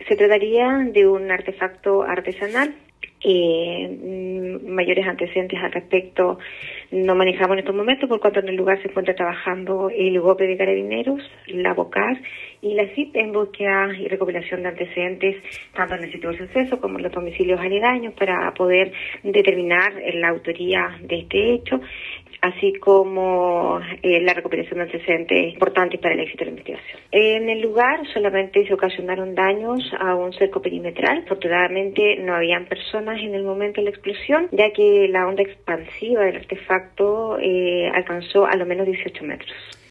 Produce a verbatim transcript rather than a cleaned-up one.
Se trataría de un artefacto artesanal. Eh, mayores antecedentes al respecto no manejamos en estos momentos, por cuanto en el lugar se encuentra trabajando el U O P de Carabineros, la BOCAR y la C I P en búsqueda y recopilación de antecedentes tanto en el sitio del suceso como en los domicilios aledaños para poder determinar la autoría de este hecho, así como eh, la recopilación de antecedentes importantes para el éxito de la investigación. En el lugar solamente se ocasionaron daños a un cerco perimetral. Afortunadamente no habían personas en el momento de la explosión, ya que la onda expansiva del artefacto eh, alcanzó a lo menos dieciocho metros.